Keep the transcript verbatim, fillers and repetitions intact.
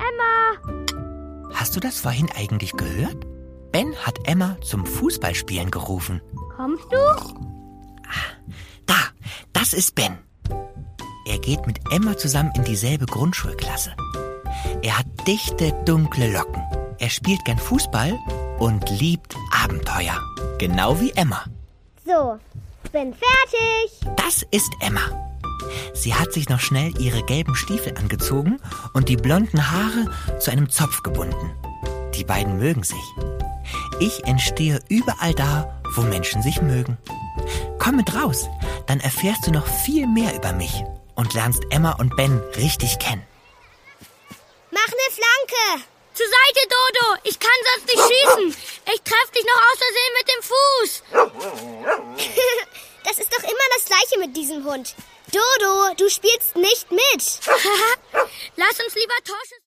Emma! Hast du das vorhin eigentlich gehört? Ben hat Emma zum Fußballspielen gerufen. Kommst du? Da, das ist Ben. Er geht mit Emma zusammen in dieselbe Grundschulklasse. Er hat dichte, dunkle Locken. Er spielt gern Fußball und liebt Abenteuer. Genau wie Emma. So, bin fertig. Das ist Emma. Sie hat sich noch schnell ihre gelben Stiefel angezogen und die blonden Haare zu einem Zopf gebunden. Die beiden mögen sich. Ich entstehe überall da, wo Menschen sich mögen. Komm mit raus, dann erfährst du noch viel mehr über mich und lernst Emma und Ben richtig kennen. Mach eine Flanke. Zur Seite, Dodo! Ich kann sonst nicht schießen! Ich treffe dich noch aus Versehen mit dem Fuß! Das ist doch immer das Gleiche mit diesem Hund. Dodo, du spielst nicht mit. Lass uns lieber tauschen.